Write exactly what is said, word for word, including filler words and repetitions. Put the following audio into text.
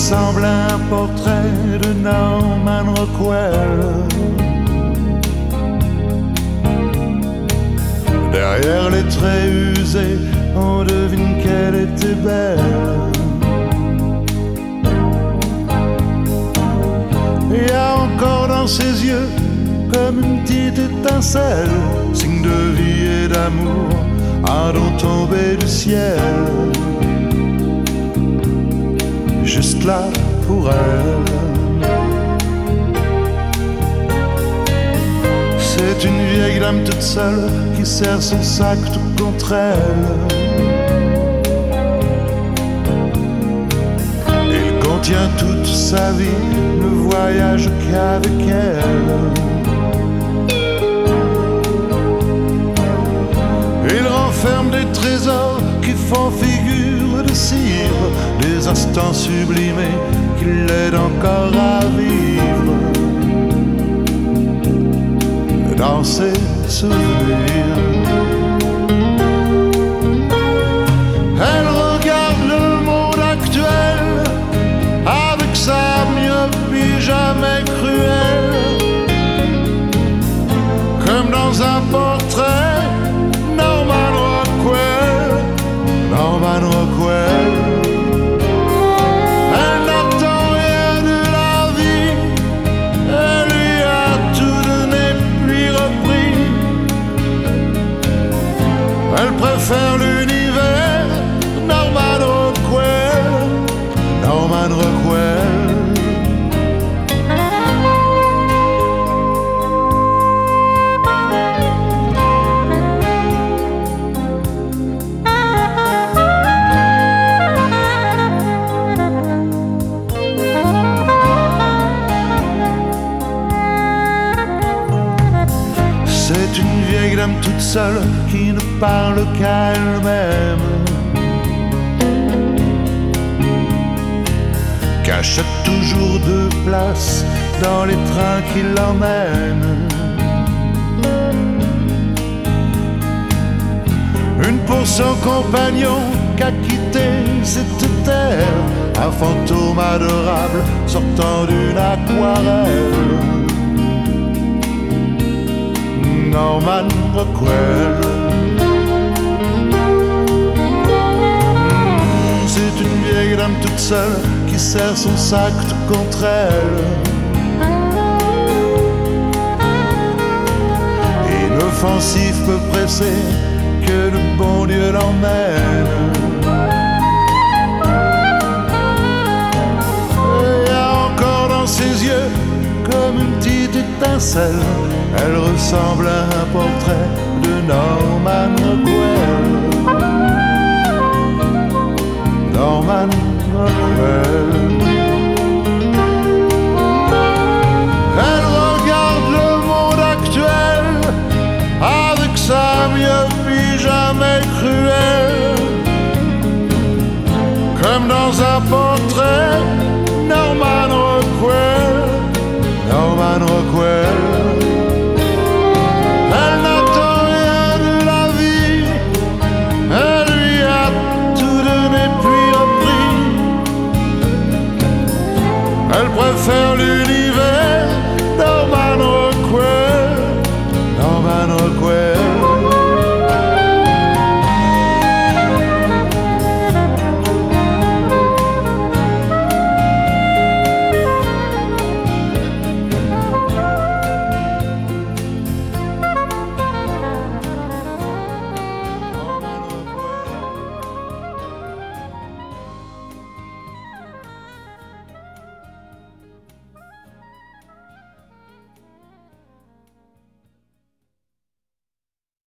ressemble à un portrait de Norman Rockwell. Derrière les traits usés, on devine qu'elle était belle. Il y a encore dans ses yeux comme une petite étincelle, signe de vie et d'amour, un don tombé du ciel. Juste là pour elle. C'est une vieille dame toute seule qui serre son sac tout contre elle. Il contient toute sa vie, le voyage qu'avec elle. Il renferme des trésors qui font figure de cire, des instants sublimés qui l'aident encore à vivre. Dans ses souvenirs, elle regarde le monde actuel avec sa myopie jamais cruelle, comme dans un portrait Norman Rockwell, Norman Rockwell. Elle n'attend rien de la vie, elle lui a tout donné puis repris. Elle préfère l'univers Norman Rockwell, Norman Rockwell. C'est une vieille dame toute seule qui ne parle qu'à elle-même, qui achète toujours deux places dans les trains qui l'emmènent. Une pour son compagnon qui a quitté cette terre, un fantôme adorable sortant d'une aquarelle. Norman Rockwell. C'est une vieille dame toute seule qui serre son sac tout contre elle. Inoffensif, peu pressé, que le bon Dieu l'emmène. Il y a encore dans ses yeux comme une petite étincelle, elle ressemble à un portrait de Norman Rockwell. Norman Rockwell. Elle regarde le monde actuel avec sa myopie jamais cruelle, comme dans un portrait